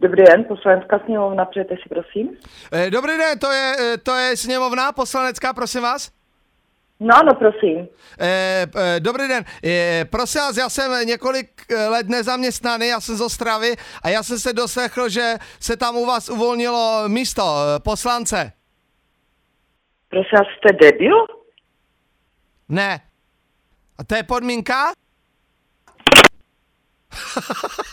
Dobrý den, Poslanecká sněmovna, přejete si, prosím. Dobrý den, to je sněmovna poslanecká, prosím vás? No ano, prosím. Dobrý den, prosím vás, já jsem několik let nezaměstnaný, já jsem z Ostravy a já jsem se doslechl, že se tam u vás uvolnilo místo poslance. Prosím vás, jste debil? Ne. A to je podmínka?